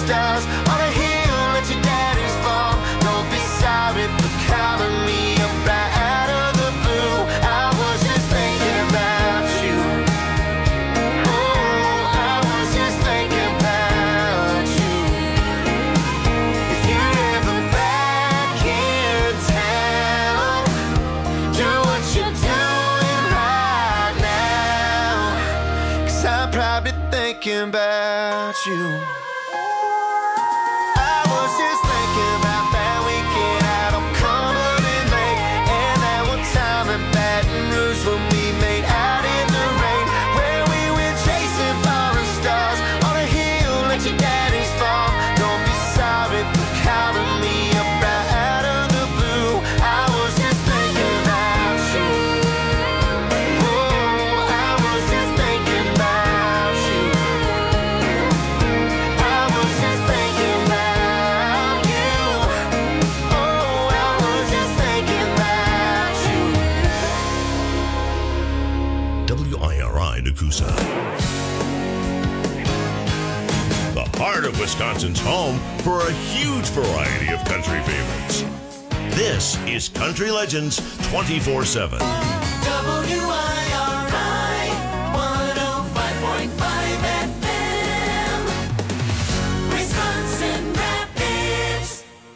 stars on a hill let your daddy's fall. Don't be sorry for calling me up right out of the blue. I was just thinking about you. Oh, I was just thinking about you. If you're ever back in town, do what you're doing right now, 'cause I'm probably thinking about you. I was just thinking about that weekend out on Cumberland Lake, and that one time in Baton Rouge when we made out in the rain, where we went chasing falling stars on a hill let your daddy's fall. Don't be sorry for calling me up right out of the blue. I was just thinking about you. Oh, I was just thinking about you. I was just thinking about you. Oh, I was just thinking about you. WIRI Nakusa. The heart of Wisconsin's home for a huge variety of country favorites. This is Country Legends 24/7. WIRI 105.5 FM, Wisconsin Rapids.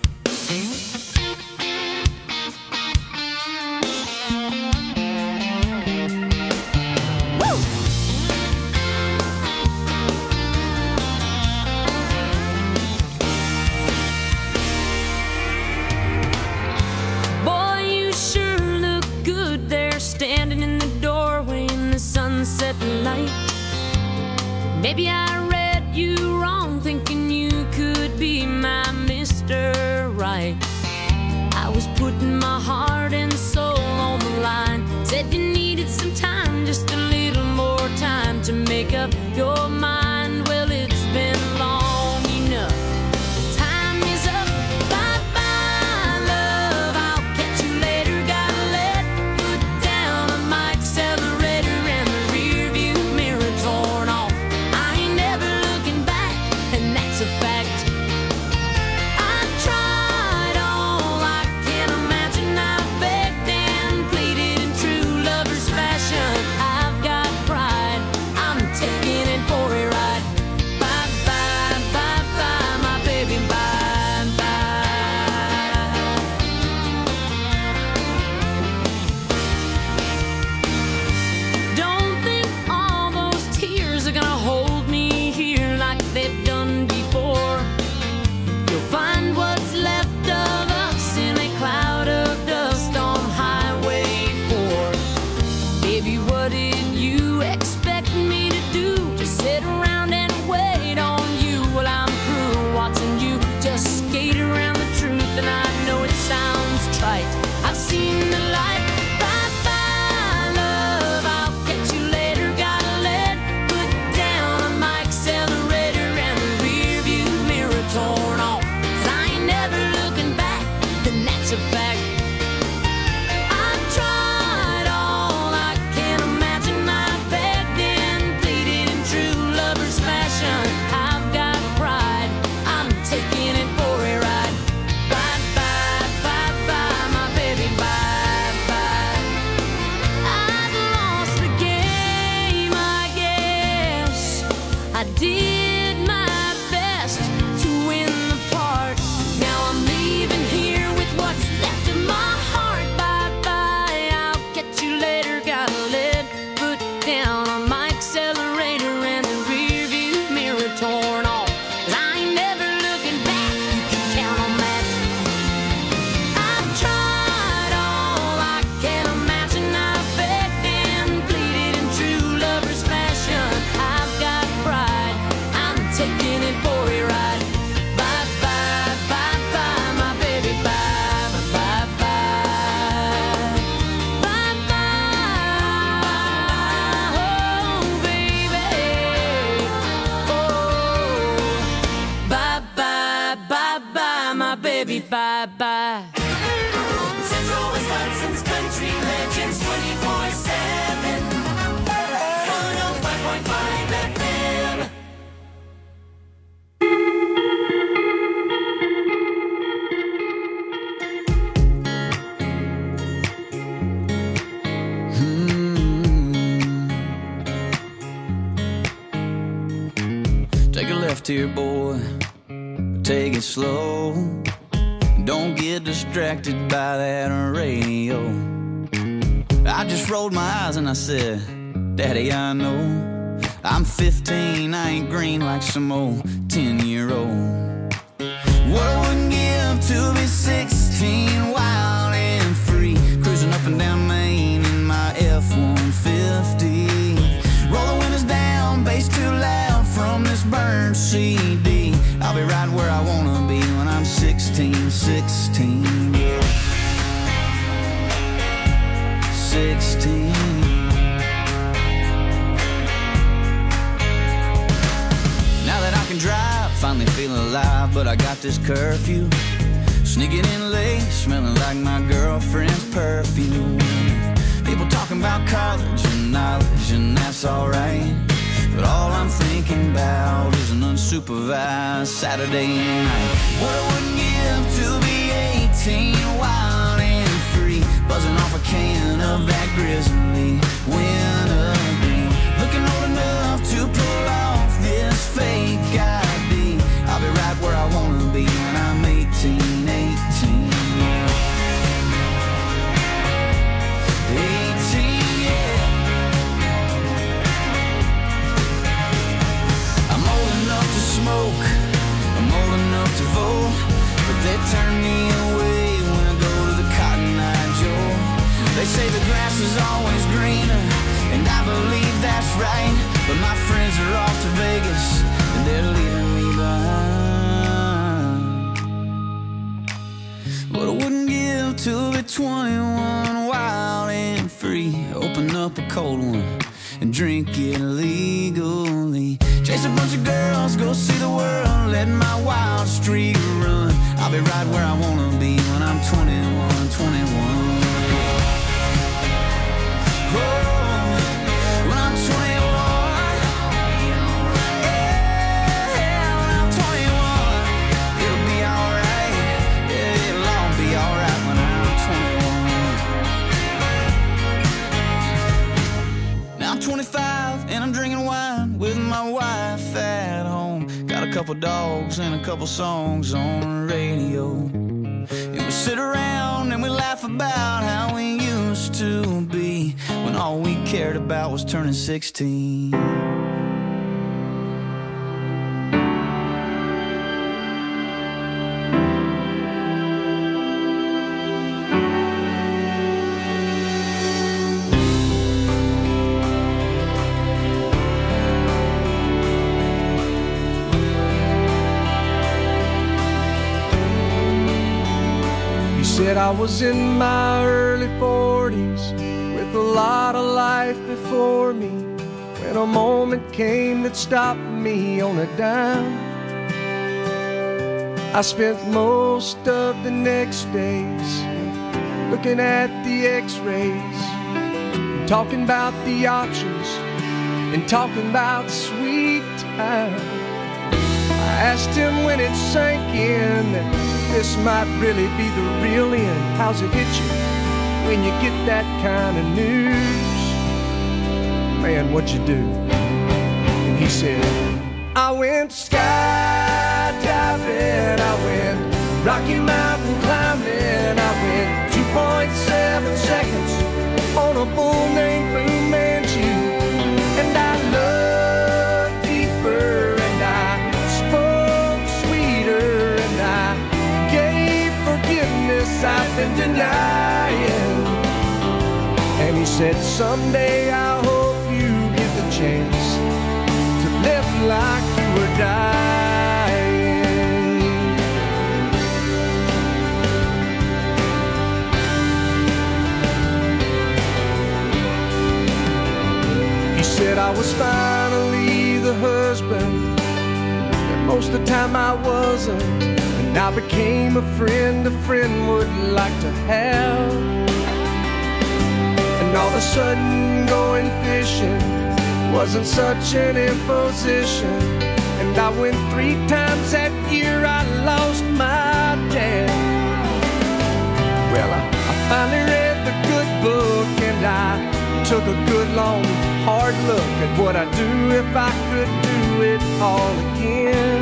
Boy, you sure look good there, standing in the doorway in the sunset light. Maybe I read you wrong, thinking you could be my Mr. Right. I was putting my heart and soul on the line. Said you needed some time, just a little more time to make up your mind. Well, it's been long enough. Time is up. Bye-bye, love. I'll catch you later. Gotta let foot down on my accelerator and the rear view mirror torn off. I ain't never looking back, and that's a fact. I tried all I can imagine. I begged and pleaded in true lover's fashion. I've got pride. I'm taking it for a ride. Bye-bye, bye-bye, my baby, bye-bye. Don't think all those tears are gonna hold me here like they've done before. You'll find what's left of us in a cloud of dust on Highway 4. Baby, what did you expect me to do? Just sit around and wait on you while I'm through watching you just skate around the truth. And I know it sounds trite, I've seen the light. Bye-bye, love, I'll catch you later. Gotta let foot down on my accelerator and the rear view mirror torn off. 'Cause I ain't never looking back, and that's a fact. I've tried all I can imagine. I begged and pleaded in true lover's fashion. I've got pride. I'm taking it for a ride. Bye-bye, bye-bye, my baby, bye-bye. I've lost the game, I guess. I did my best to win the part. Now I'm leaving here with what's left of my heart. Bye-bye, I'll catch you later. Gotta let foot down on my accelerator and the rear view mirror torn off. 'Cause I ain't never looking back, you can count on that. I've tried all I can imagine. I begged and pleaded in true lover's fashion. I've got pride. I'm taking it for a ride. Bye-bye, bye-bye, my baby, bye-bye, bye-bye. Bye-bye, oh, baby. Oh, bye-bye, bye-bye, my baby, bye-bye. Central Wisconsin's Country Legends 24/7, 105.5 FM. drift here, boy. Take it slow. Don't get distracted by that radio. I just rolled my eyes and I said, Daddy, I know I'm 15, I ain't green like some old 10-year-old. What I wouldn't give to be 16, wild and free, cruising up and down Main in my F-150. Roll the windows down, bass too loud from this burned CD. I'll be right where I wanna be when I'm 16, yeah. 16. Now that I can drive, finally feeling alive, but I got this curfew. Sneaking in late, smelling like my girlfriend's perfume. People talking about college and knowledge, and that's alright. But all I'm thinking about is an unsupervised Saturday night. What I wouldn't give to be 18, wild and free, buzzing off a can of that grizzly wintergreen. Looking old enough to pull off this fake ID. I'll be right where I wanna be when I'm 18, yeah. 18, yeah. I'm old enough to smoke, I'm old enough to vote, but they turn me away when I go to the Cotton Eye Joe. They say the grass is always greener, and I believe that's right, but my friends are off to Vegas, and they're leaving me behind. But I wouldn't give to be 21, wild and free, open up a cold one and drink it legally. Chase a bunch of girls, go see the world, let my wild streak run. I'll be right where I wanna be when I'm 21, 21. Oh, when I'm 21, yeah, when I'm 21, it'll be alright, yeah, it'll all be alright when I'm 21. Now I'm 25 and I'm drinking wine with my wife at home. Got a couple dogs and a couple songs on the radio. And we sit around and we laugh about how we used to be, when all we cared about was turning 16. Said I was in my early 40s with a lot of life before me, when a moment came that stopped me on a dime. I spent most of the next days looking at the x-rays, talking about the options and talking about the sweet time. I asked him when it sank in that this might really be the real end. How's it hit you when you get that kind of news? Man, what'd you do? And he said, I went skydiving, I went Rocky Mountain climbing, I went 2.7 seconds on a bull named Blue Manchu, and I looked deeper and I spoke sweeter and I gave forgiveness I've been denying. And he said, someday I hope you get the chance to live like you were dying. He said I was finally the husband that most of the time I wasn't, and I became a friend would like to have. And all of a sudden going fishing wasn't such an imposition, and I went 3 times that year. I lost my dad. Well, I finally read the good book, and I took a good long hard look at what I'd do if I could do it all again.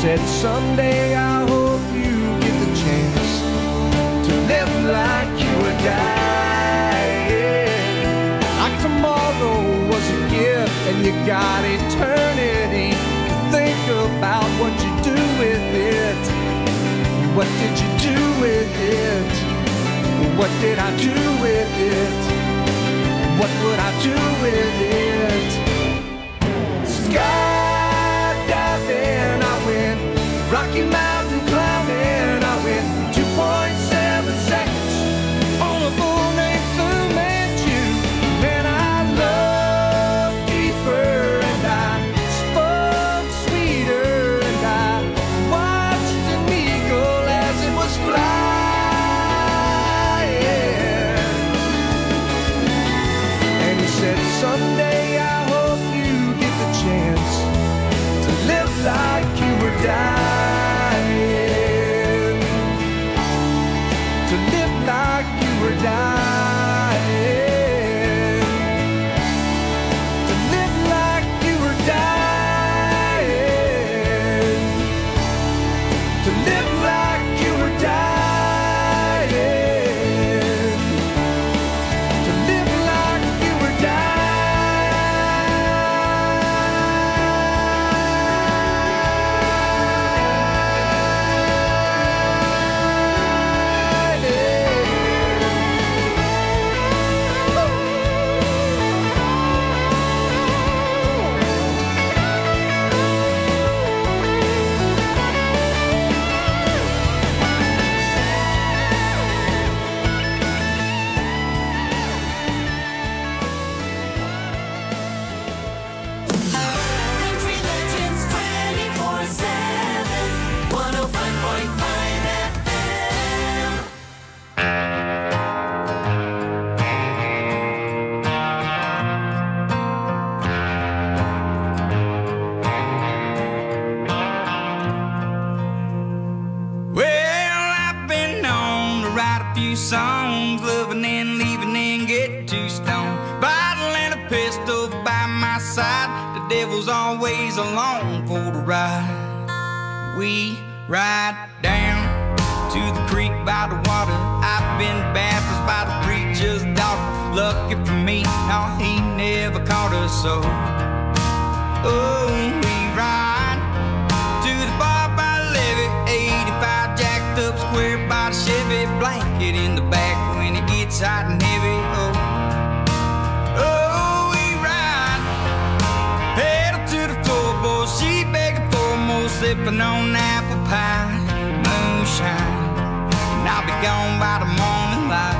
said, someday I hope you get the chance to live like you were dying. Like tomorrow was a gift and you got eternity to think about what you do with it. What did you do with it? What did I do with it? What would I do with it? Skydiving, I went Rocky Mountain climbing. I went 2.7 seconds on a bull named Fu Manchu. Man, I loved deeper and I spoke sweeter and I watched an eagle as it was flying. And he said, someday I hope you get the chance to live like you were dying. To live like you were dying. To live like you were dying. To live like you were dying. To live like you were Country Legends 24/7, 105.5 FM. Well, I've been known to write a few songs, loving and leaving and get too stoned. Bottle and a pistol by my side, the devil's always along for the ride. We ride down to the creek by the water. I've been baptized by the preacher's daughter. Lucky for me, no, he never caught us so. Oh, we ride to the bar by the levee, 85 jacked up square by the Chevy, blanket in the back when it gets hot and heavy. Oh, oh, we ride, pedal to the floorboard, she begging for more, sipping on apple pie, moonshine, and I'll be gone by the morning light.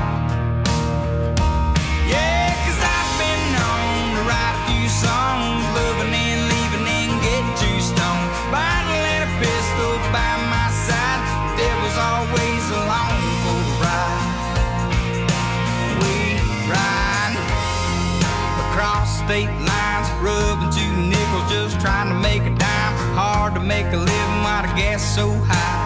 Yeah, 'cause I've been known to write a few songs, loving and leaving and get too stoned. Bottle and a pistol by my side, the devil's always along for the ride. We ride across state lines, rubbing 2 nickels, just trying to make a dime. Hard to make a living while the gas is so high.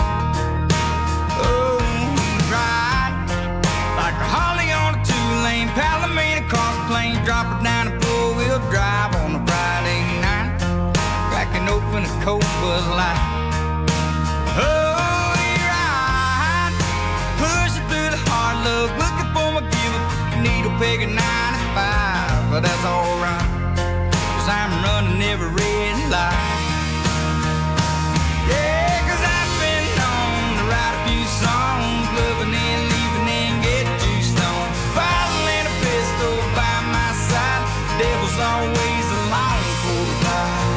Oh, we ride like a Harley on a 2-lane Palomino cross plain, drop it down and 4-wheel drive on a Friday night, cracking open a cold Bud Light. Oh, we ride, pushing through the hard luck, looking for my giver, needle peg at 95, but that's alright, 'cause I'm running every red light. Yeah, 'cause I've been known to write a few songs, loving and leaving and get too stoned. Bottle and a pistol by my side, the devil's always along for the ride.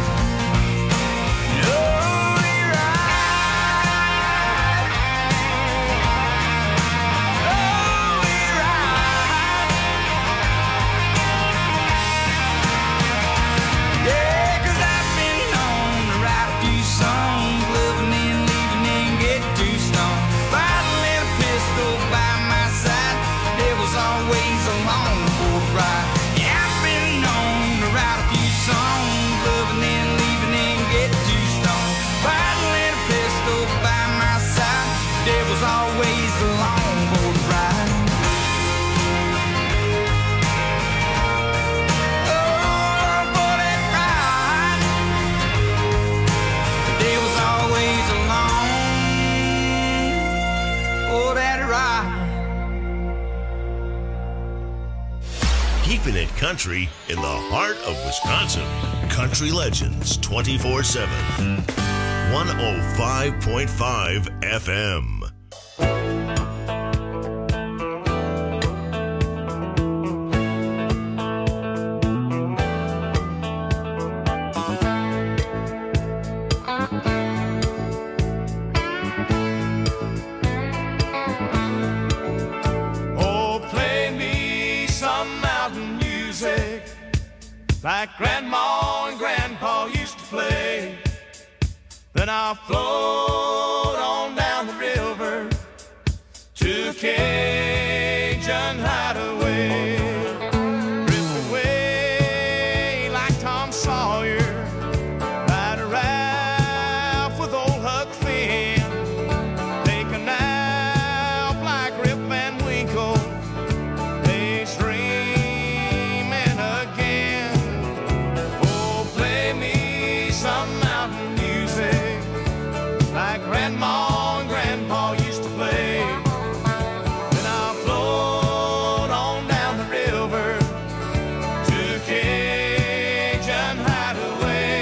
Oh, we ride. Oh, we ride. keeping it country in the heart of Wisconsin. Country Legends 24/7. 105.5 FM. Like Grandma and Grandpa used to play. Then I'll float on down the river to a Cajun hideaway. Drift away like Tom Sawyer, ride a raft with old Huck Finn. Take a nap like Rip Van Winkle, daydreaming again. Like Grandma and Grandpa used to play. Then I'll float on down the river to Cajun hideaway.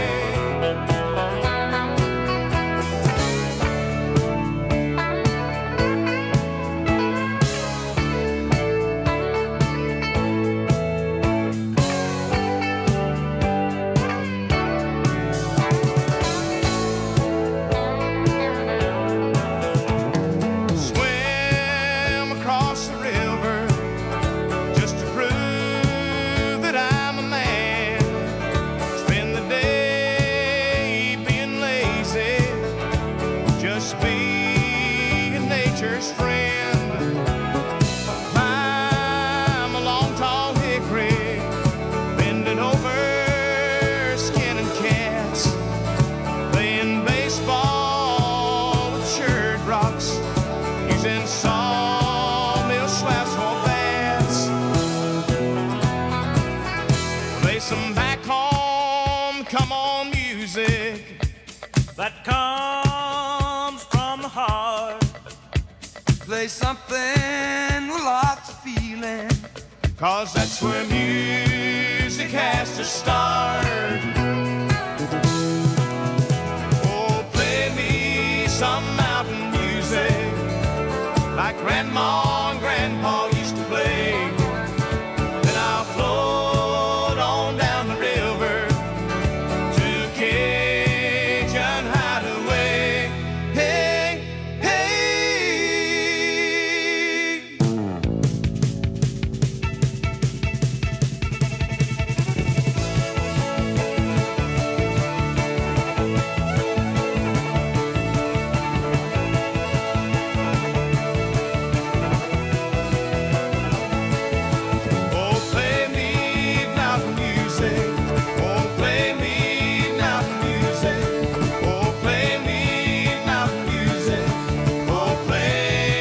That comes from the heart. Play something with lots of feeling, 'cause that's where music has to start. Oh, play me some mountain music like Grandma and Grandpa used to play. Then I'll float on down the river to Cajun hideaway. Hey, hey. Oh, play me mountain music. Oh, play me mountain music. Oh, play me mountain music. Oh, play.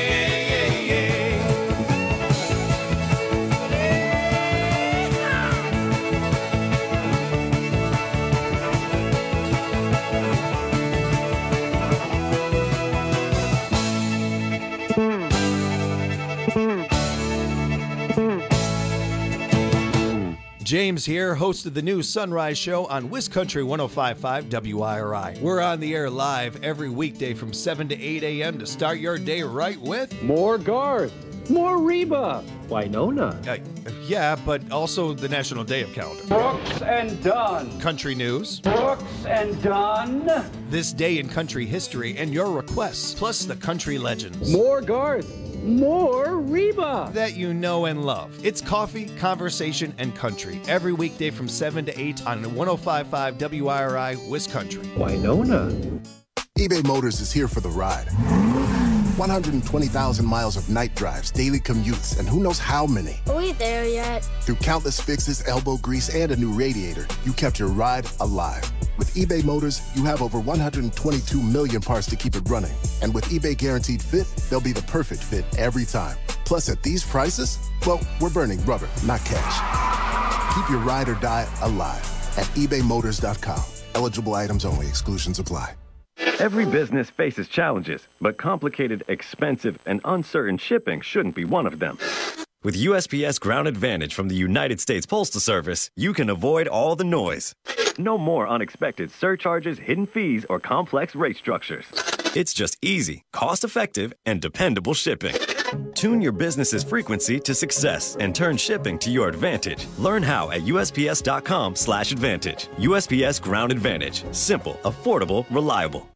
James here, host of the new Sunrise Show on WisCountry 105.5 WIRI. We're on the air live every weekday from 7 to 8 a.m. to start your day right with... More Garth, more Reba, Winona, yeah, but also the National Day of Calendar. Brooks and Dunn, Country news, Brooks and Dunn, this day in country history, and your requests, plus the country legends. more Garth, more Reba. That you know and love. It's coffee, conversation, and country every weekday from 7 to 8 on 105.5 WIRI WisCountry. Winona. eBay Motors is here for the ride. 120,000 miles of night drives, daily commutes, and who knows how many. Are we there yet? Through countless fixes, elbow grease, and a new radiator, you kept your ride alive. With eBay Motors, you have over 122 million parts to keep it running. And with eBay Guaranteed Fit, they'll be the perfect fit every time. Plus, at these prices, well, we're burning rubber, not cash. Keep your ride or die alive at ebaymotors.com. Eligible items only. Exclusions apply. Every business faces challenges, but complicated, expensive, and uncertain shipping shouldn't be one of them. With USPS Ground Advantage from the United States Postal Service, you can avoid all the noise. No more unexpected surcharges, hidden fees, or complex rate structures. It's just easy, cost-effective, and dependable shipping. Tune your business's frequency to success and turn shipping to your advantage. Learn how at USPS.com/advantage. USPS Ground Advantage. Simple, affordable, reliable.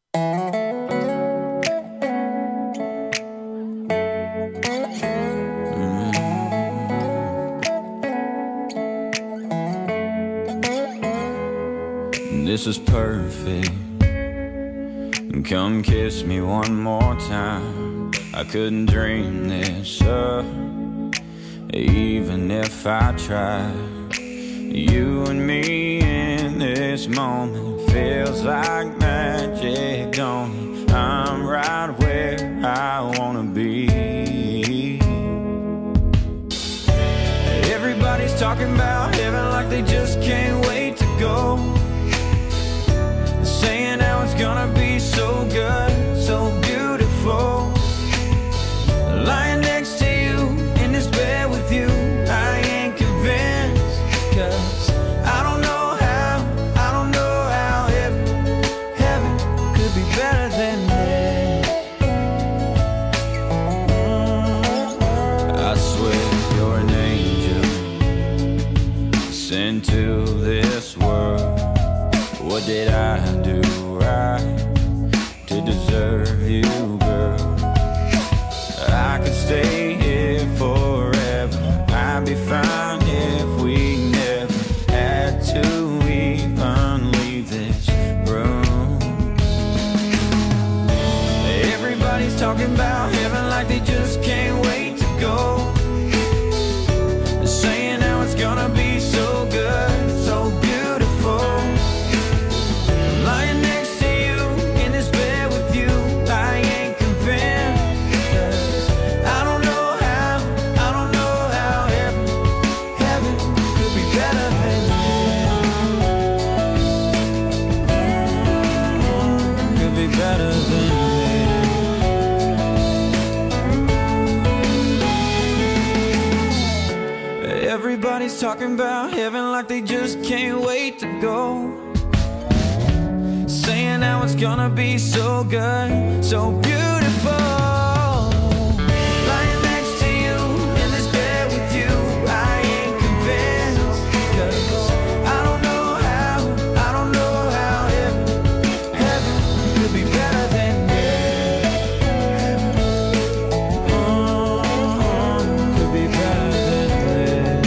This is perfect. Come kiss me one more time. I couldn't dream this up, even if I tried. You and me in this moment feels like magic, don't it? I'm right where I wanna be. Everybody's talking about heaven like they just can't wait to go. Saying how it's gonna be so good, so beautiful. Lying next to you, in this bed with you, I ain't convinced. 'Cause I don't know how heaven could be better than this. I swear you're an angel sent to this world. What did I do right to deserve you, girl? I could stay here forever. I'd be fine if we never had to even leave this room. Everybody's talking about heaven like they just can't wait to go. Saying how it's gonna be so good, so beautiful. Lying next to you, in this bed with you, I ain't convinced. 'Cause I don't know how heaven could be better than this. Could be better than this. Everybody's talking about heaven like they just can't wait to go. Saying how it's gonna be so good, so beautiful. Lying next to you, in this bed with you, I ain't convinced. 'Cause I don't know how heaven could be better than this. Could be better than this.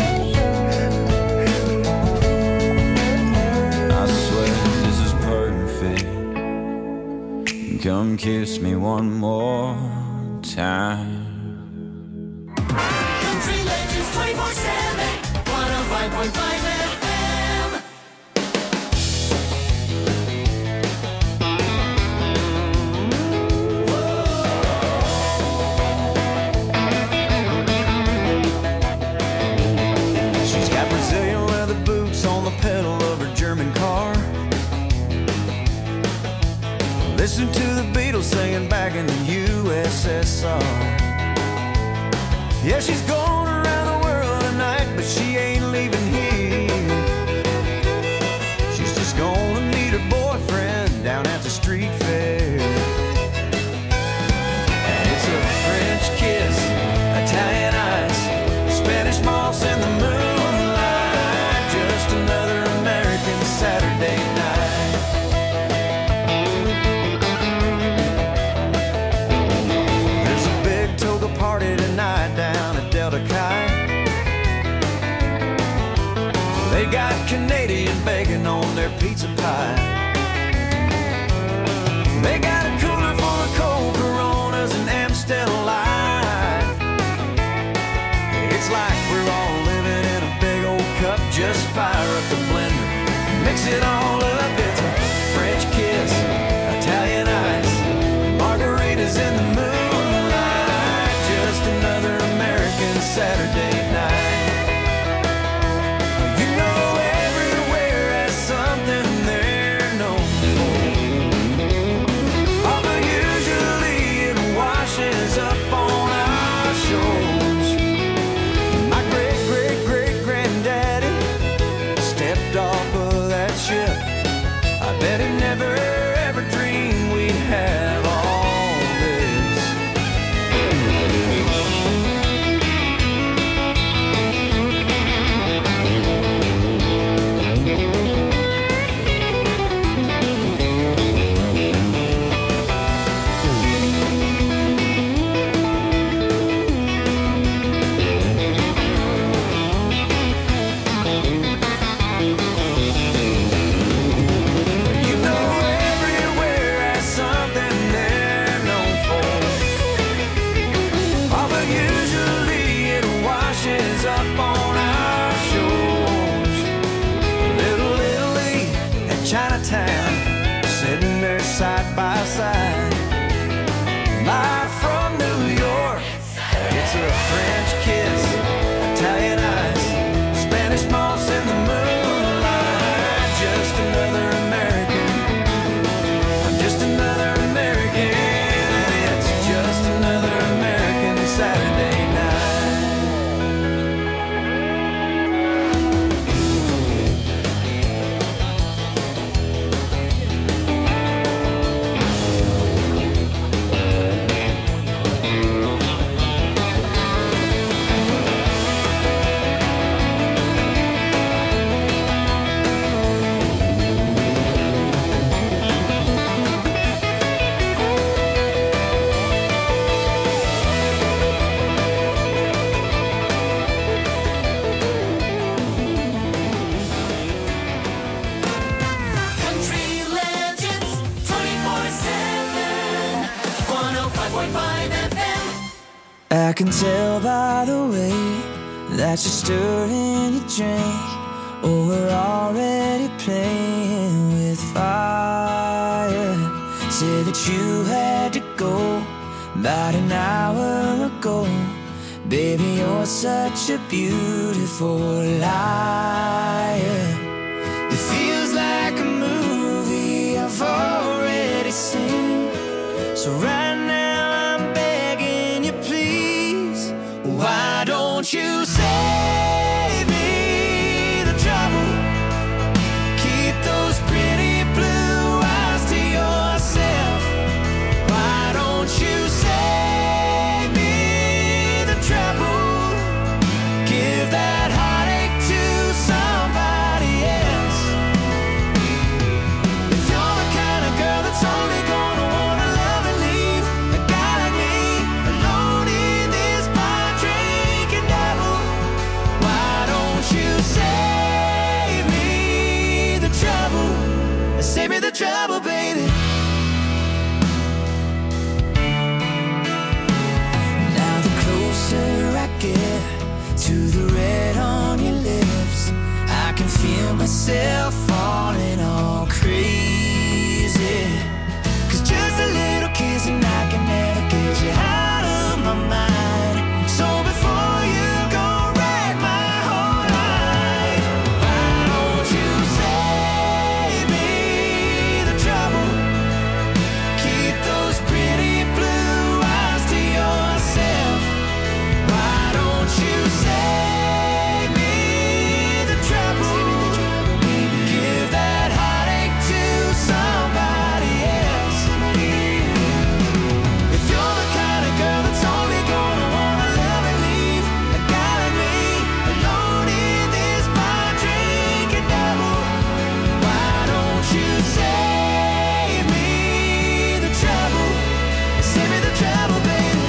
I swear this is perfect. Come kiss me one more time. Country Legends 24/7, 105.5 FM. She's got Brazilian leather boots on the pedal of her German car. Listen to the Beatles singing back in the USSR. Yeah, she's going around the world tonight, but she ain't leaving here. She's just gonna meet her boyfriend down at the street fair. And it's a French kiss, Italian ice, Spanish moss in the moonlight. Just another American Saturday night. Party tonight down at Delta Chi. They got Canadian bacon on their pizza pie. They got a cooler full of cold Coronas and Amstel Light. It's like we're all living in a big old cup. Just fire up the blender, mix it all up. It's a French kiss, Italian ice, margaritas in the moonlight. Just another American Saturday night. You know everywhere has something they're known for. Although usually it washes up on our shores. I can tell by the way that you're stirring your drink. Oh, we're already playing with fire. Said that you had to go about an hour ago. Baby, you're such a beautiful liar. It feels like a movie I've already seen. So right now I'm begging you, please, why don't you save me the trouble? Keep those pretty blue eyes to yourself. Why don't you save me the trouble? Give that heartache to somebody else. If you're the kind of girl that's only gonna wanna love and leave a guy like me alone in this bar drinking devil, why don't you save me the trouble? Save me the trouble, baby. Now the closer I get to the red on your lips, I can feel myself falling all crazy. 'Cause just a little kiss and I can never get you out of my mind. So before you go wreck my whole life, why don't you save me the trouble? Keep those pretty blue eyes to yourself. Why don't you save me the trouble? Give that heartache to somebody else. If you're the kind of girl that's only gonna wanna love and leave a guy like me alone in this bar drinking devil, why don't you save me the trouble? Save me the trouble, baby.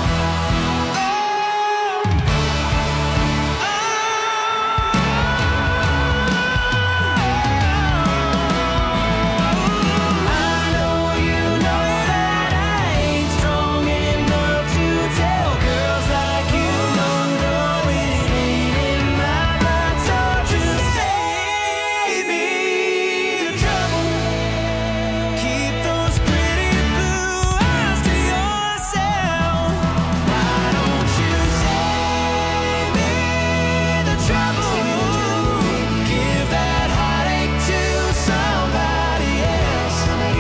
I know you know that I ain't strong enough to tell girls like you no, it ain't in my blood. So just save me the trouble. Keep those pretty blue eyes to yourself. Why don't you save me the trouble? Give that heartache to somebody else.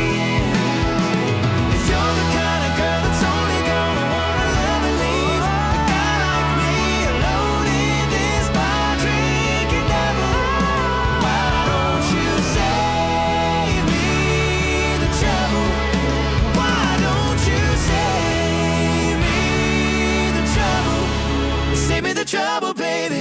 If you're the kind of girl that's only gonna wanna love and leave a guy like me alone in this bar drinking devil, why don't you save me the trouble? Why don't you save me the trouble? Save me the trouble, baby.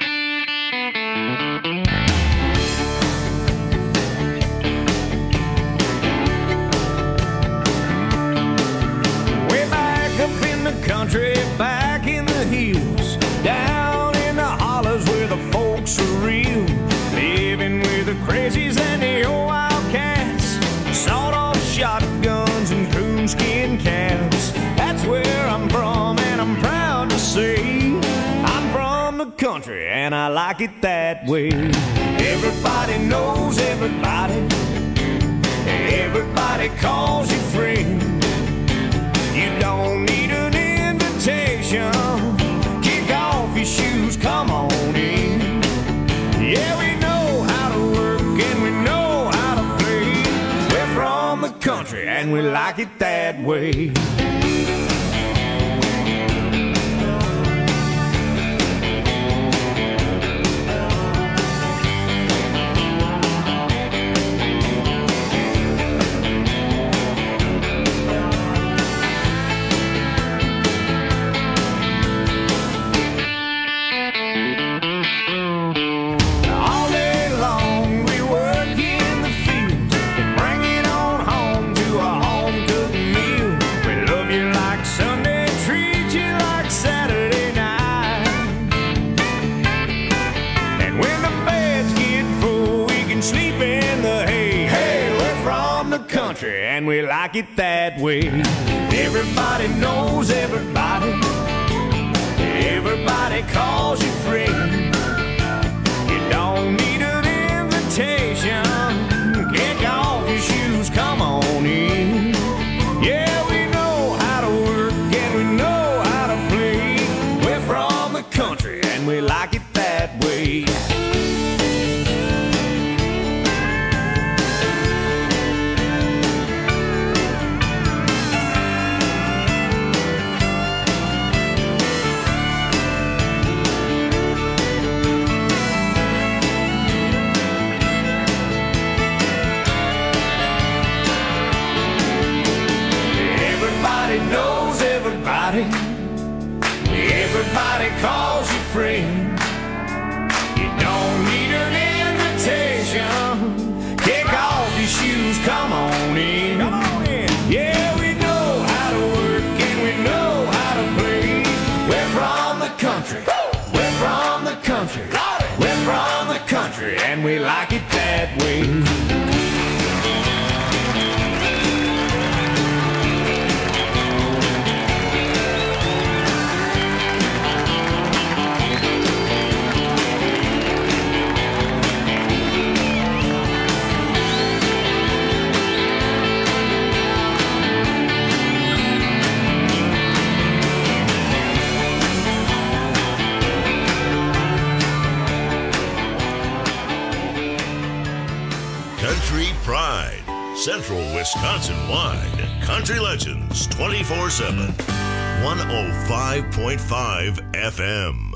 Way back up in the country, back in the hills, down in the hollers where the folks are real, living with the crazies and the old wildcats, sawed-off shotguns and coonskin caps. That's where I'm from, and I'm proud to say I'm from the country, and I like it that way. Everybody knows everybody. Everybody calls you friend. You don't need an invitation. Kick off your shoes, come on in. Yeah, we know how to work and we know how to play. We're from the country and we like it that way. All day long we work in the fields and bring it on home to a home-cooked meal. We love you like Sunday, treat you like Saturday night. And when the beds get full, we can sleep in the hay. Hey, we're from the country and we like it that way. Everybody knows everybody. everybody calls you friend. You don't need an invitation. Kick off your shoes, come on in. Yeah, we know how to work and we know how to play. We're from the country and we like it that way. Knows everybody. Everybody calls you friend. You don't need an invitation. Kick off your shoes, come on in. Come on in. Yeah, we know how to work and we know how to play. We're from the country. We're from the country. We're from the country and we like it that way. Country Pride, Central Wisconsin wide. Country Legends 24/7. 105.5 FM.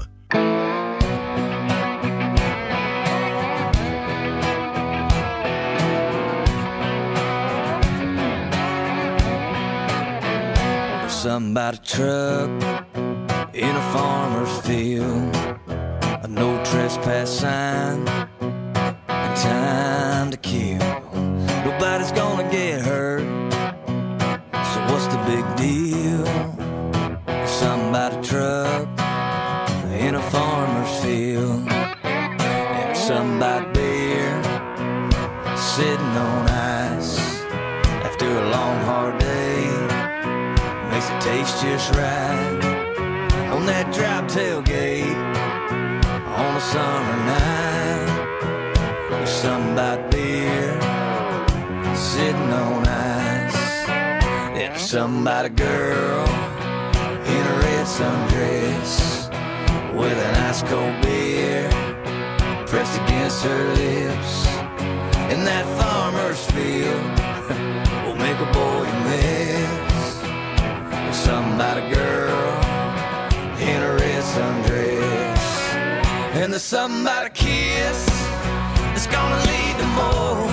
Something about a truck in a farmer's field, a no trespass sign, and time to kill. Nobody's gonna get hurt, so what's the big deal? Something about a truck in a farmer's field, and something about beer sitting on ice after a long hard day. Makes it taste just right on that drop tailgate on a summer night. There's something about beer sitting on ice. There's something about a girl in a red sundress with an ice cold beer pressed against her lips. In that farmer's field will make a boy miss. Something about a girl in a red sundress. And there's something about a kiss that's gonna lead to more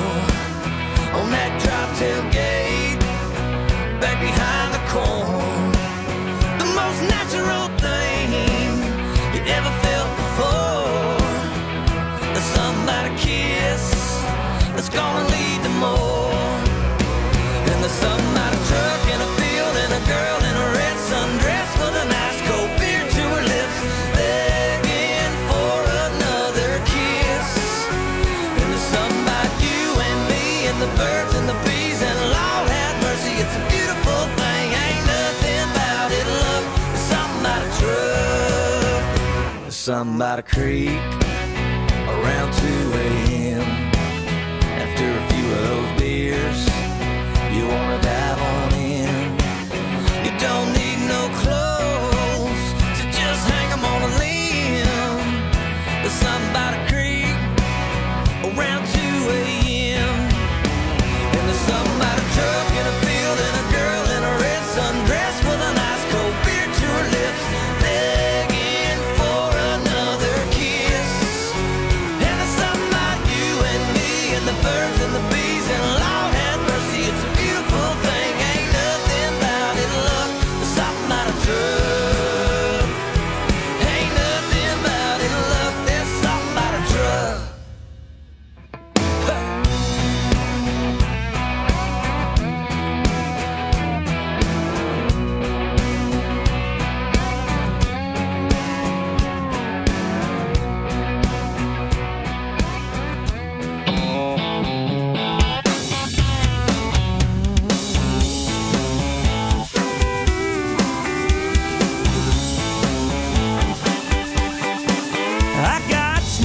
on that drop tailgate back behind the corn. The most natural thing you ever felt before. There's something about a kiss that's gonna lead to more. And there's something about a truck in a field and a girl in a red sundress with an ice cold beer to her lips, begging for another kiss. And there's something about you and me and the birds and the bees, and Lord have mercy, it's a beautiful thing. Ain't nothing about it, love. There's something about a truck. There's something about a creek around 2 a.m. After a few of those beers, you wanna dive on in. You don't need no clothes to just hang them on a limb. There's something about a creek around 2 a.m. And there's something about a truck in a field and a girl in a red sundress with an ice cold beer to her lips, begging for another kiss. And there's something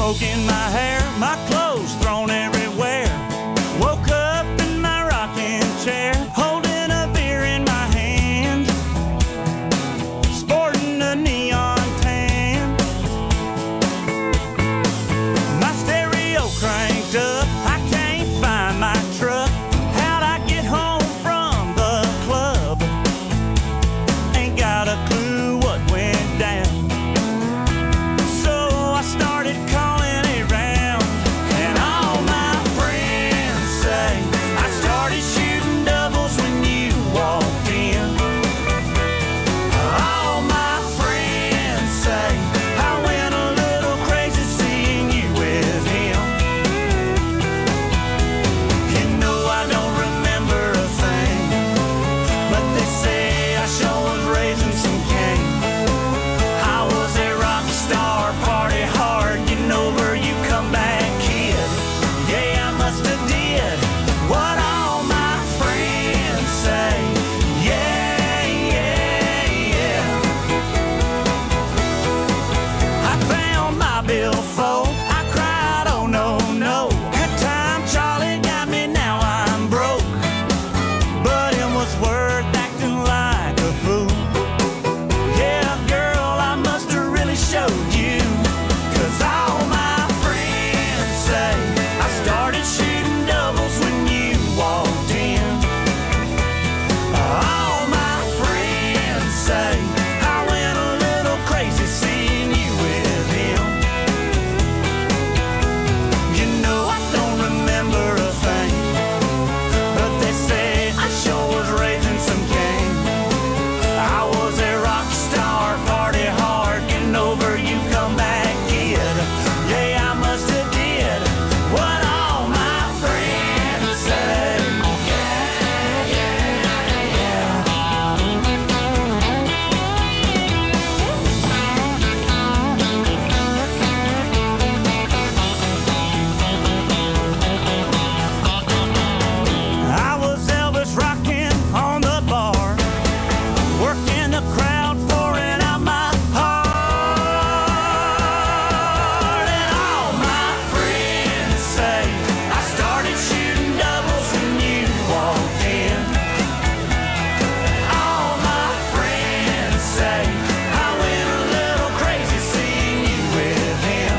smoke in my hair, my clothes thrown everywhere. Woke up in my rocking chair, holding a beer in my hand, sporting a neon tan. My stereo cranked up, I can't find my truck. How'd I get home from the club? Ain't got a clue what went down. So I started calling around, and all my friends say I started shooting doubles when you walked in. All my friends say I went a little crazy seeing you with him. You know I don't remember a thing, but they say I sure was raising some cane. I was a rock star, party hard, getting over you come back kid. Yeah, I must have did what all my friends say. Yeah, yeah, yeah. I found my billfold, I cried, oh no, no. That time Charlie got me, now I'm broke. But it was worth acting like a fool. Yeah, girl, I must have really showed you. 'Cause all my friends say I started shooting doubles when you walked in. All my friends say I went a little crazy seeing you with him. You know I don't remember a thing, but they say I sure was raising some cane. I was a rock star, party hard, getting over you come back kid. Yeah, I must have did what all my friends say. Yeah, yeah, yeah. I was Elvis rocking on the bar, working the crowd, pouring out my heart. And all my friends say I started shooting doubles when you walked in. All my friends say I went a little crazy seeing you with him.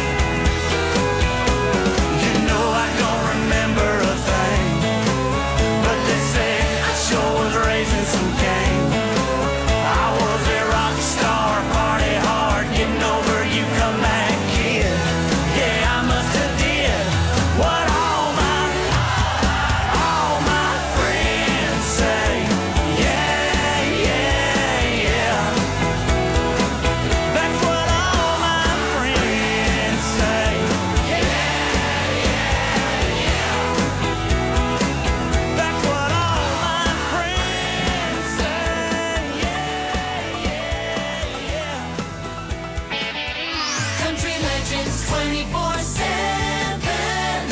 You know I don't remember a thing, but they say I sure was raising some cane. I was a rock star, party hard, getting over you come back kid. Yeah, I must have did what all my friends say. Yeah, yeah, yeah. That's what all my friends say. Yeah, yeah, yeah. That's what all my friends say. Yeah, yeah, yeah. Country Legends 24/7.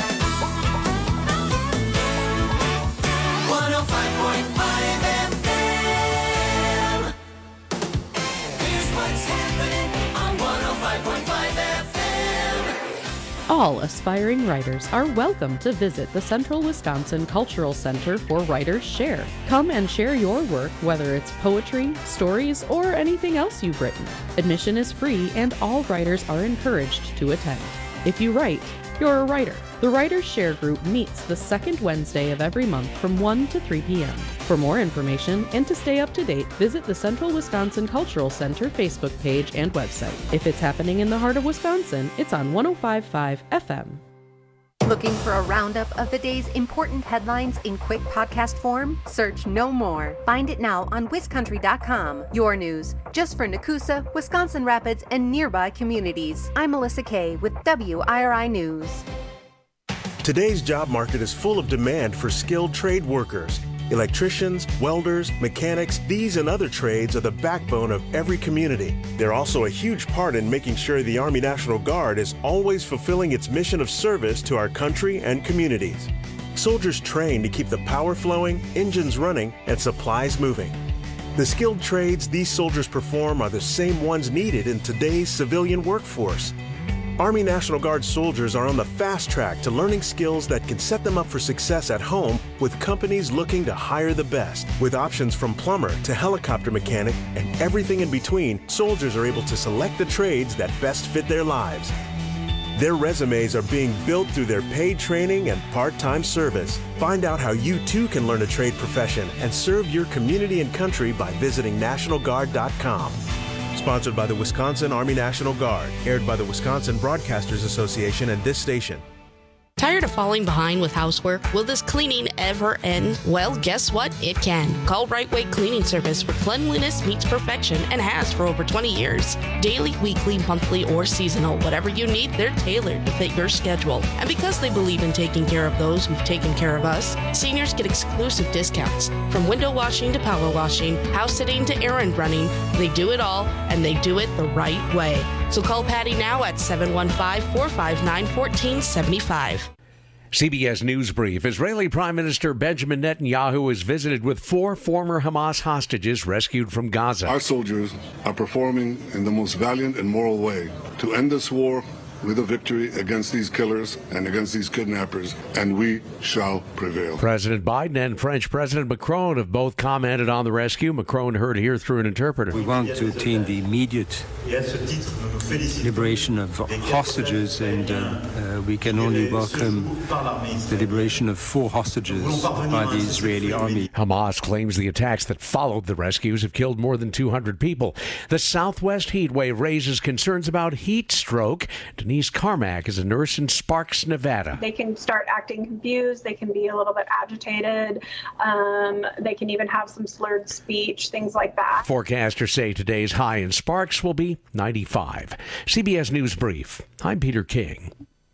105.5 FM. Here's what's happening on 105.5 FM. All aspiring writers are welcome to visit the Central Wisconsin Cultural Center for Writers Share. Come and share your work, whether it's poetry, stories, or anything else you've written. Admission is free and all writers are encouraged to attend. If you write, you're a writer. The Writers Share group meets the second Wednesday of every month from 1 to 3 p.m. For more information and to stay up to date, visit the Central Wisconsin Cultural Center Facebook page and website. If it's happening in the heart of Wisconsin, it's on 105.5 FM. Looking for a roundup of the day's important headlines in quick podcast form? Search No More. Find it now on WisCountry.com. Your news, just for Nakusa, Wisconsin Rapids, and nearby communities. I'm Melissa Kay with WIRI News. Today's job market is full of demand for skilled trade workers. Electricians, welders, mechanics, these and other trades are the backbone of every community. They're also a huge part in making sure the Army National Guard is always fulfilling its mission of service to our country and communities. Soldiers train to keep the power flowing, engines running, and supplies moving. The skilled trades these soldiers perform are the same ones needed in today's civilian workforce. Army National Guard soldiers are on the fast track to learning skills that can set them up for success at home with companies looking to hire the best. With options from plumber to helicopter mechanic and everything in between, soldiers are able to select the trades that best fit their lives. Their resumes are being built through their paid training and part-time service. Find out how you too can learn a trade profession and serve your community and country by visiting NationalGuard.com. Sponsored by the Wisconsin Army National Guard. Aired by the Wisconsin Broadcasters Association and this station. Tired of falling behind with housework? Will this cleaning ever end? Well, guess what? It can. Call Right Way Cleaning Service, where cleanliness meets perfection and has for over 20 years. Daily, weekly, monthly, or seasonal, whatever you need, they're tailored to fit your schedule. And because they believe in taking care of those who've taken care of us, seniors get exclusive discounts. From window washing to power washing, house sitting to errand running, they do it all, and they do it the right way. So call Patty now at 715-459-1475. CBS News Brief. Israeli Prime Minister Benjamin Netanyahu has visited with 4 former Hamas hostages rescued from Gaza. Our soldiers are performing in the most valiant and moral way to end this war with a victory against these killers and against these kidnappers, and we shall prevail. President Biden and French President Macron have both commented on the rescue. Macron heard here through an interpreter. We want to attain the immediate liberation of hostages, and we can only welcome the liberation of 4 hostages by the Israeli army. Hamas claims the attacks that followed the rescues have killed more than 200 people. The Southwest heat wave raises concerns about heat stroke. Denise Carmack is a nurse in Sparks, Nevada. They can start acting confused. They can be a little bit agitated. They can even have some slurred speech, things like that. Forecasters say today's high in Sparks will be 95. CBS News Brief. I'm Peter King.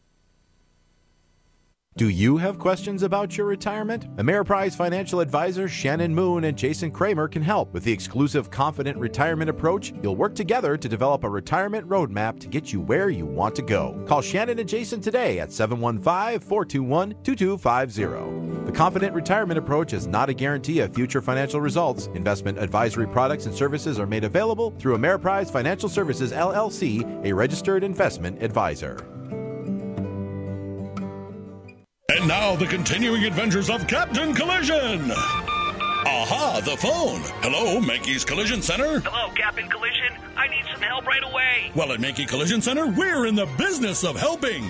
Do you have questions about your retirement? Ameriprise financial advisors Shannon Moon and Jason Kramer can help. With the exclusive Confident Retirement approach, you'll work together to develop a retirement roadmap to get you where you want to go. Call Shannon and Jason today at 715-421-2250. The Confident Retirement approach is not a guarantee of future financial results. Investment advisory products and services are made available through Ameriprise Financial Services, LLC, a registered investment advisor. And now the continuing adventures of Captain Collision. Aha, the phone. Hello, Mankey's Collision Center. Hello, Captain Collision. I need some help right away. Well, at Mankey Collision Center, we're in the business of helping.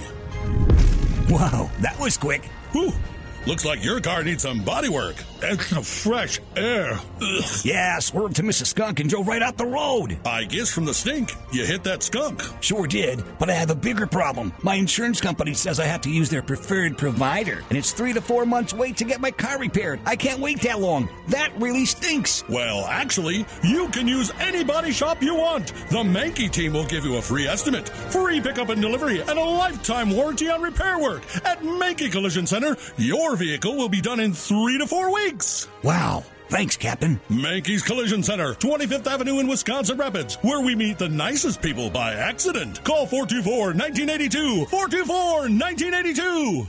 Wow, that was quick. Whew. Looks like your car needs some body work. Extra fresh air. Ugh. Yeah, swerved to miss a skunk and drove right out the road. I guess from the stink, you hit that skunk. Sure did, but I have a bigger problem. My insurance company says I have to use their preferred provider, and it's 3 to 4 months wait to get my car repaired. I can't wait that long. That really stinks. Well, actually, you can use any body shop you want. The Mankey team will give you a free estimate, free pickup and delivery, and a lifetime warranty on repair work. At Mankey Collision Center, your vehicle will be done in 3 to 4 weeks. Wow. Thanks, Captain. Mankey's Collision Center, 25th Avenue in Wisconsin Rapids, where we meet the nicest people by accident. Call 424-1982. 424-1982.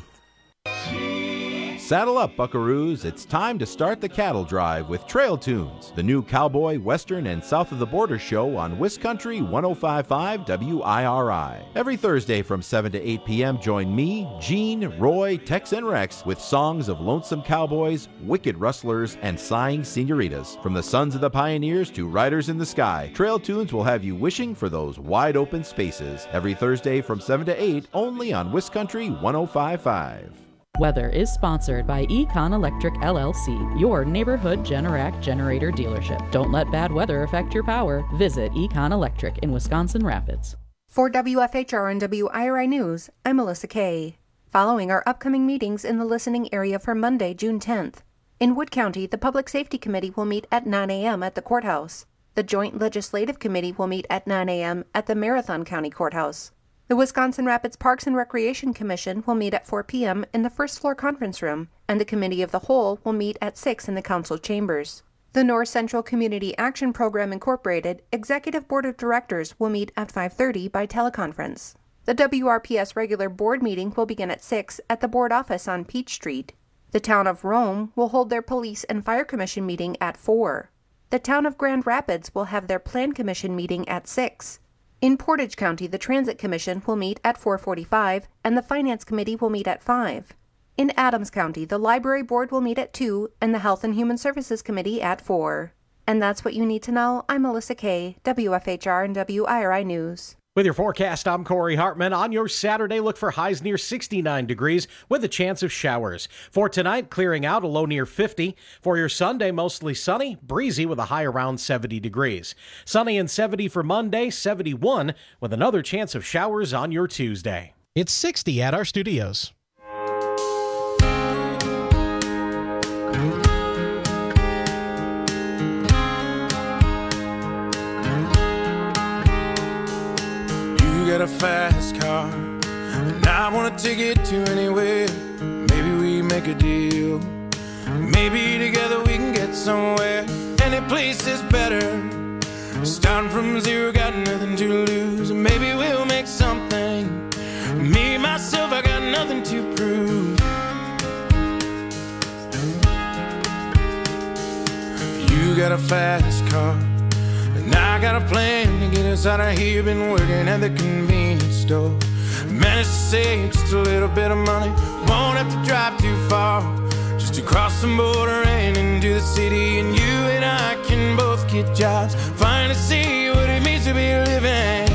Saddle up, buckaroos. It's time to start the cattle drive with Trail Tunes, the new cowboy, western, and south of the border show on WisCountry 105.5 WIRI. Every Thursday from 7 to 8 p.m., join me, Gene, Roy, Tex, and Rex with songs of lonesome cowboys, wicked rustlers, and sighing senoritas. From the sons of the pioneers to riders in the sky, Trail Tunes will have you wishing for those wide open spaces. Every Thursday from 7 to 8, only on WisCountry 105.5. Weather is sponsored by Econ Electric LLC, your neighborhood Generac generator dealership. Don't let bad weather affect your power. Visit Econ Electric in Wisconsin Rapids. For WFHR and WIRI News, I'm Melissa Kay. Following our upcoming meetings in the listening area for Monday, June 10th. In Wood County, the Public Safety Committee will meet at 9 a.m. at the courthouse. The Joint Legislative Committee will meet at 9 a.m. at the Marathon County Courthouse. The Wisconsin Rapids Parks and Recreation Commission will meet at 4 p.m. in the first floor conference room, and the Committee of the Whole will meet at 6 in the council chambers. The North Central Community Action Program Incorporated Executive Board of Directors will meet at 5:30 by teleconference. The WRPS regular board meeting will begin at 6 at the board office on Peach Street. The Town of Rome will hold their Police and Fire Commission meeting at 4. The Town of Grand Rapids will have their Plan Commission meeting at 6. In Portage County, the Transit Commission will meet at 4:45 and the Finance Committee will meet at 5. In Adams County, the Library Board will meet at 2 and the Health and Human Services Committee at 4. And that's what you need to know. I'm Melissa Kay, WFHR and WIRI News. With your forecast, I'm Corey Hartman. On your Saturday, look for highs near 69 degrees with a chance of showers. For tonight, clearing out, a low near 50. For your Sunday, mostly sunny, breezy with a high around 70 degrees. Sunny and 70 for Monday, 71 with another chance of showers on your Tuesday. It's 60 at our studios. Got a fast car, and I wanna take it to anywhere. Maybe we make a deal. Maybe together we can get somewhere. Any place is better. Starting from zero, got nothing to lose. Maybe we'll make something. Me, myself, I got nothing to prove. You got a fast car, and I got a plan to get us out of here. Been working at the convenience store. Managed to save just a little bit of money. Won't have to drive too far, just to cross the border and into the city. And you and I can both get jobs, finally see what it means to be living.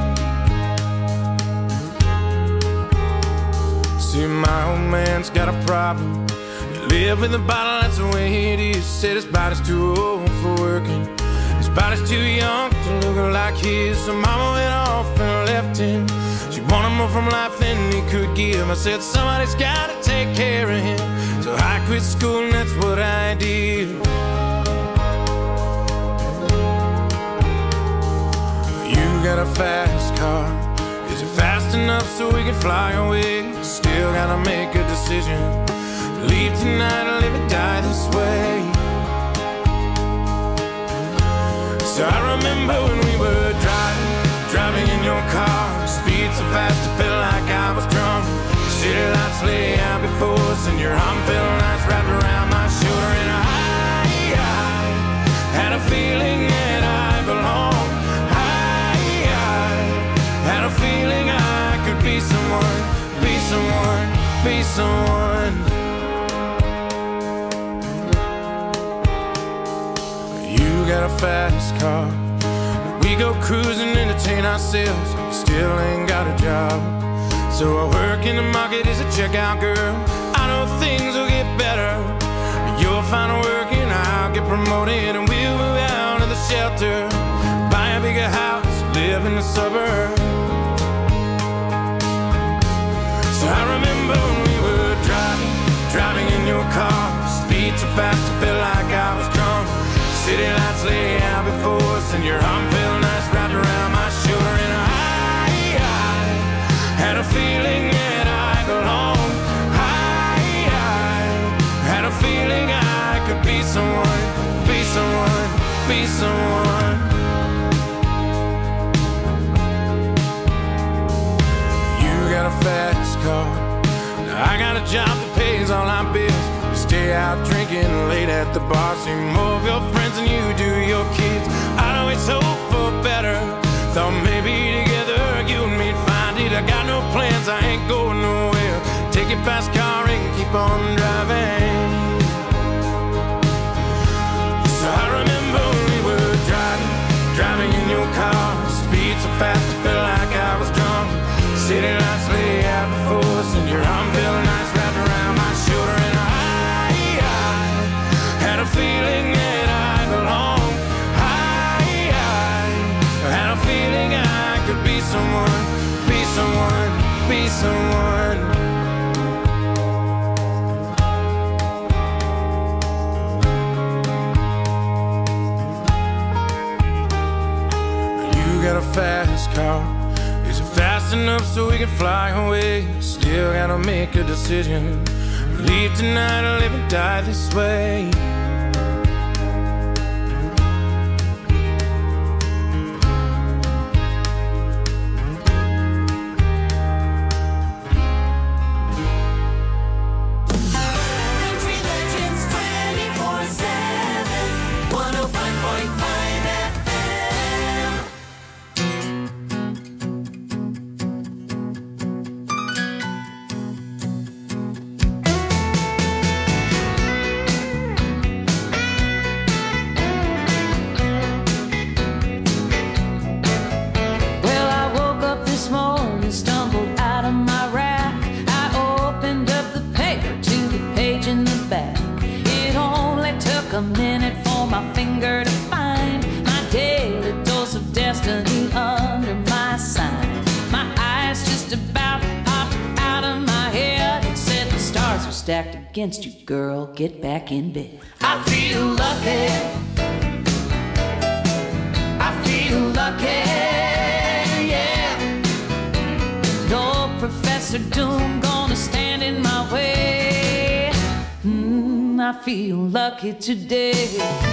See, my old man's got a problem. He live with a bottle, that's the way it is. Said his body's too old for working. His body's too young to look like his. So mama went off and left him. She wanted more from life than he could give. I said somebody's gotta take care of him. So I quit school and that's what I did. You got a fast car. Is it fast enough so we can fly away? Still gotta make a decision. Leave tonight or live or die this way. So I remember when we were driving in your car. Speed so fast it felt like I was drunk. City lights lay out before us, and your arm felt nice wrapped around my shoulder. And I had a feeling that I belonged. I had a feeling I could be someone, be someone, be someone. You got a fast car. We go cruising, entertain ourselves. Still ain't got a job. So I work in the market as a checkout girl. I know things will get better. You'll find work and I'll get promoted, and we'll move out of the shelter, buy a bigger house, live in the suburbs. So I remember when we were driving in your car. Speed so fast it felt like I was drunk. City lights lay out before us, and your arm felt nice wrapped around my shoulder. And I had a feeling that I belonged. I had a feeling I could be someone, be someone, be someone. You got a fast car. Now I got a job that pays all our bills. You stay out drinking late at the bar. See more of your friends than you do your kids. I always hope for better. Thought maybe together you and me'd find it. I got no plans, I ain't going nowhere. Take your fast car and keep on driving. So I remember when we were driving in your car. Speed so fast it felt like I was drunk. City lights lay out before us, and your arm felt nice wrapped around my shoulder. And I had a feeling that I belonged. I had a feeling I could be someone, be someone, be someone. You got a fast car. Is it fast enough so we can fly away? Still gotta make a decision. Leave tonight or live or die this way. Country Legends 24/7, 105.5 FM. stacked against you, girl. Get back in bed. I feel lucky. I feel lucky, yeah. No Professor Doom gonna stand in my way. I feel lucky today.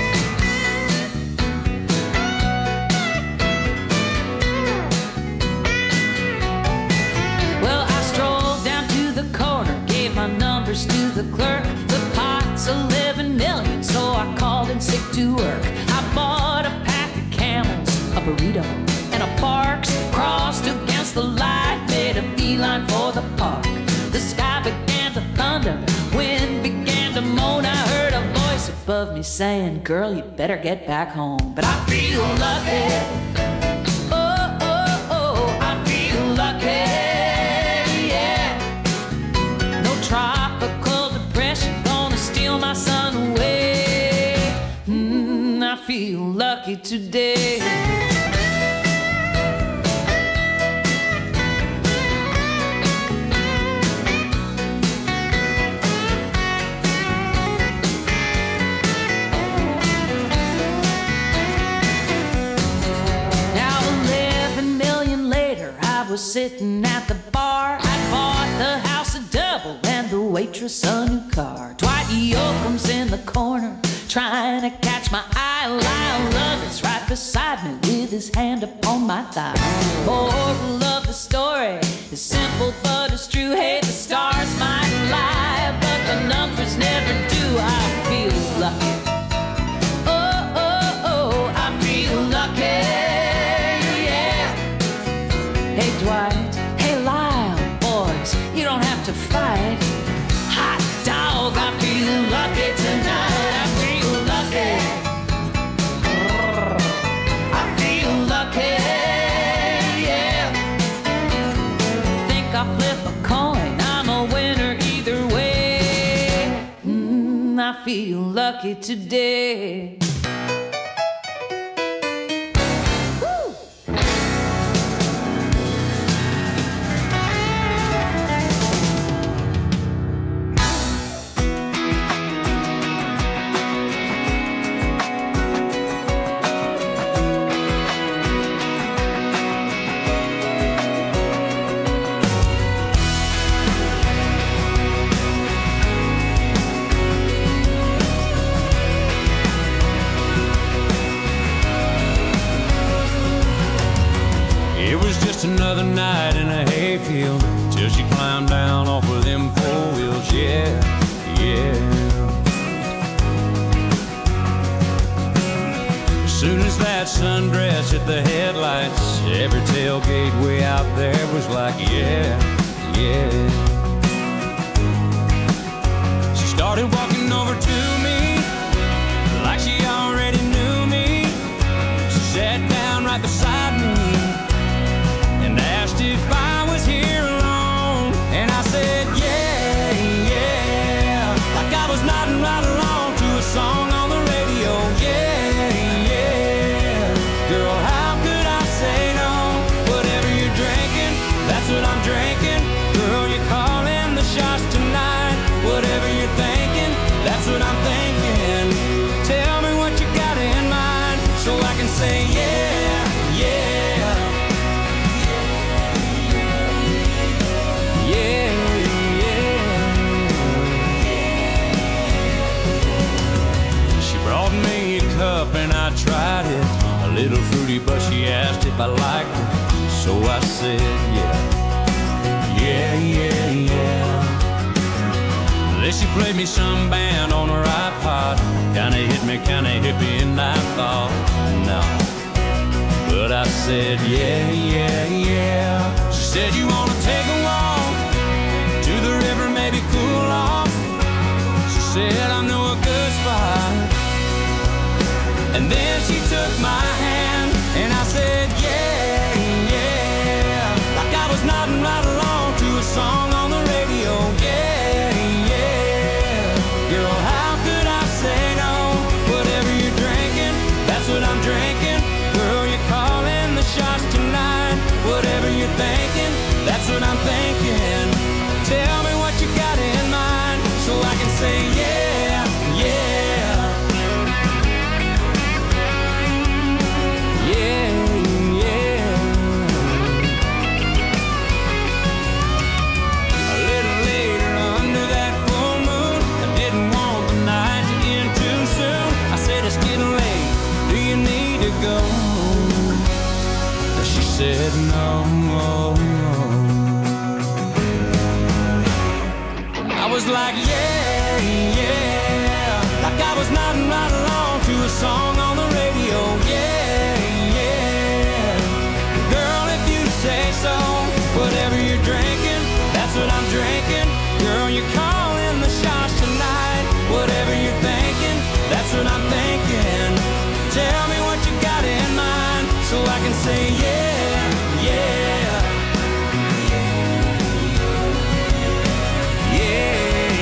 Well, I strolled down to the corner, gave my numbers to the clerk. The pot's 11 million, so I called in sick to work. I bought a pack of Camels, a burrito, and a Barks. Crossed against the light, made a beeline for the park. The sky began to thunder, wind began to moan. I heard a voice above me saying, girl, you better get back home. But I feel lucky. Oh, oh, oh, I feel lucky, yeah. No tropical depression gonna steal my sun away. I feel lucky today. Was sitting at the bar. I bought the house a double and the waitress a new car. Dwight Yoakam's in the corner trying to catch my eye. Lyle Lovett's right beside me with his hand upon my thigh. Moral of the story is simple but it's true. Hey, the stars might lie, but the numbers never do. I feel lucky. Oh, oh, oh, I feel lucky. Hey Dwight, hey Lyle, boys, you don't have to fight. Hot dog, I feel lucky tonight. I feel lucky. I feel lucky, yeah. Think I'll flip a coin, I'm a winner either way. I feel lucky today. Another night in a hayfield till she climbed down off of them 4 wheels, yeah, yeah. As soon as that sundress hit the headlights, every tailgate way out there was like, yeah, yeah. She started walking over to me like she already knew me. She sat down right beside me and asked if I was here alone. And I said, yeah, yeah, like I was nodding right along to a song on the radio, yeah, yeah. Girl, how could I say no? Whatever you're drinking, that's what I'm drinking. Girl, you're calling the shots tonight. Whatever you're thinking, that's what I'm thinking. Tell me what you got in mind so I can say, yeah, yeah. And I tried it, a little fruity, but she asked if I liked it. So I said, yeah, yeah, yeah, yeah. Then she played me some band on her iPod. Kinda hit me, kinda hippie, and I thought, no. But I said, yeah, yeah, yeah. She said, you wanna take a walk to the river, maybe cool off. She said, I know a good spot. And then she took my hand, and I said, yeah, yeah. Like I was nodding right along to a song on the radio, yeah, yeah. Girl, how could I say no? Whatever you're drinking, that's what I'm drinking. Girl, you're calling the shots tonight. Whatever you're thinking, that's what I'm thinking. Tell me what you got in mind so go. She said no. I was like, yeah, yeah, like I was nodding right along to a song on the radio. Yeah, yeah, girl, if you say so. Whatever you're drinking, that's what I'm drinking. Girl, you're calling the shots tonight. Whatever you're thinking, that's what I'm thinking. Tell me what you got in mind, so I can say yeah, yeah, yeah,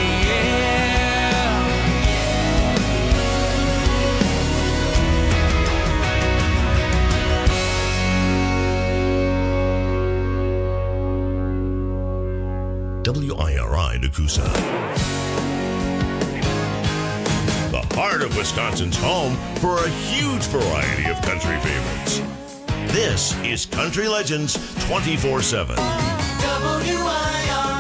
WIRI Nakusa. The heart of Wisconsin's home for a huge variety of country favorites. This is Country Legends 24/7. WIRI.